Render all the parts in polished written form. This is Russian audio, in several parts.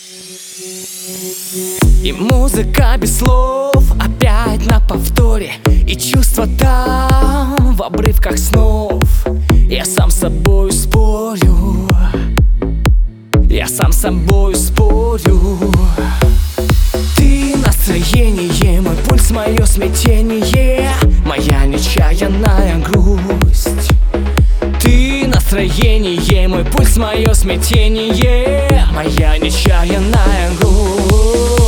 И музыка без слов опять на повторе, и чувства там в обрывках снов. Я сам с собою спорю, я сам с собою спорю. Ты настроение, мой пульс, мое смятение, моя нечаянная грусть. Ты настроение, мой пульс, мое смятение, моя нечаянная грусть.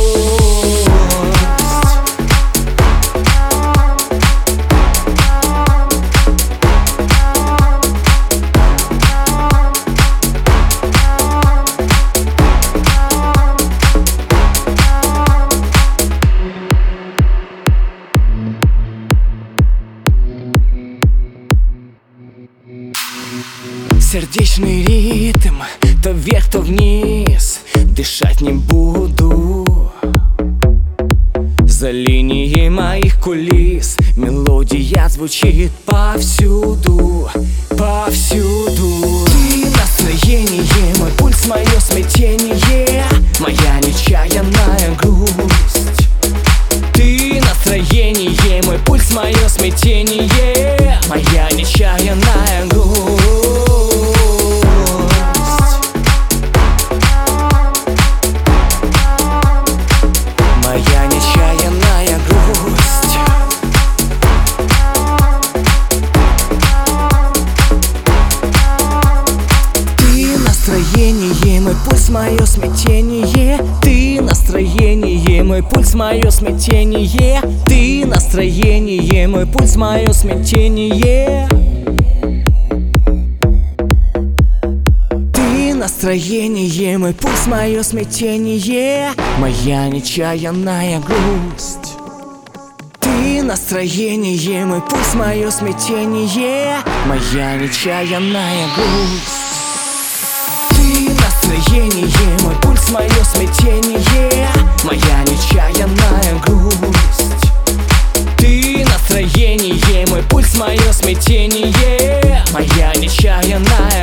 Сердечный ритм, то вверх, то вниз, дышать не буду. За линией моих кулис мелодия звучит повсюду, повсюду. Ты настроение, мой пульс, мое смятение, моя нечаянная грусть. Ты настроение, мой пульс, мое смятение, моя нечаянная грусть. Моя нечаянная грусть. Ты настроение, мой пульс, мое смятение. Ты настроение, мой пульс, мое смятение. Ты настроение, мой пульс, мое смятение. Настроение, мой пульс, мое смятение, моя нечаянная грусть. Ты настроение, мой пульс, мое смятение, моя нечаянная грусть. Ты настроение, мой пульс, мое смятение, моя нечаянная грусть. Ты настроение, мой пульс, мое смятение, моя нечаянная